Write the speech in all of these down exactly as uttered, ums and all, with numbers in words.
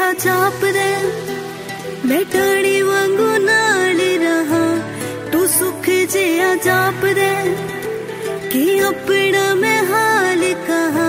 जिहा चाप दे मैं टाणी वांगू नाल रहा तू सुख जिहा चाप दे कि अपना मैं हाल कहा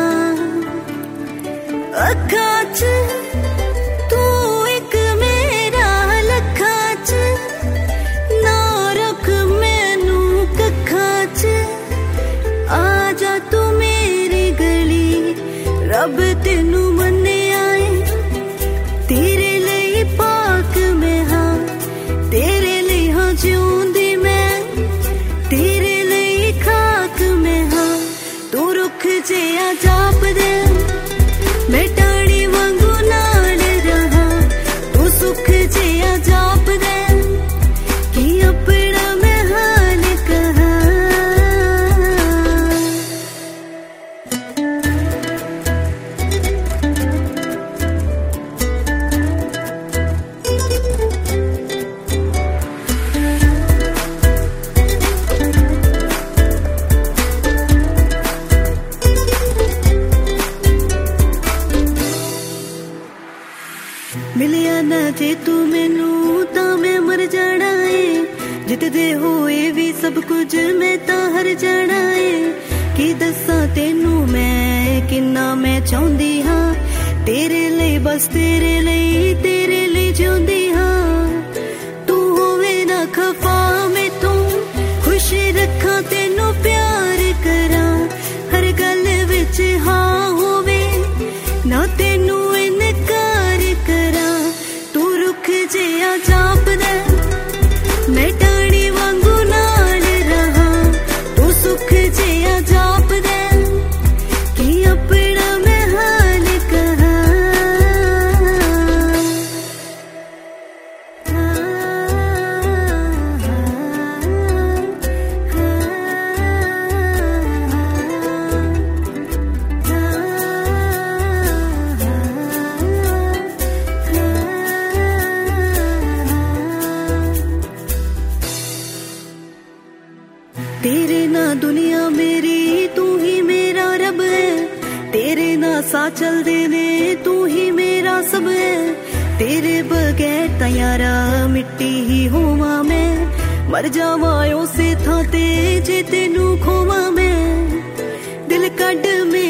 अखा च तू एक मेरा लखा च ना रख मैनू कखा च आजा तू मेरी गली रब तेनू मन्ने आए तेरे लिए पाक मैं हाँ तेरे लिए हाँ जिऊंदी मैं तेरे लिए खाक मैं हाँ तू रुख जिहा चाप दे मैं टाणी वांगू नाल रहा तू सुख जिहा चाप दे कि अपना मैं हाल कहा मिलिया ना जे तू मैनू तां मैं मर जाना है जितदे होए भी सब कुछ मैं तां हर जाना है कि दस्सां तेनू मैं किन्ना मैं चाहुंदी हाँ तेरे लिए बस तेरे लिए तेरे लिए जिउंदी हाँ तू होवे ना खफा मैं तू खुश रखा तेनू प्यार करा हर गल विच हाँ होवे ना तेनू इनकार करा तू रुख जिहा चाप दे मैं टाणी वांगू नाल रहा तू सुख जिहा चाप दे कि अपना मैं हाल कहा तेरे ना दुनिया मेरी तू ही मेरा रब है तेरे ना सा चल देने तू ही मेरा सब है तेरे बगैर तैयारा मिट्टी ही होवा मैं मर जावा उसे था ते जे तेनू खोवा मैं दिल कड में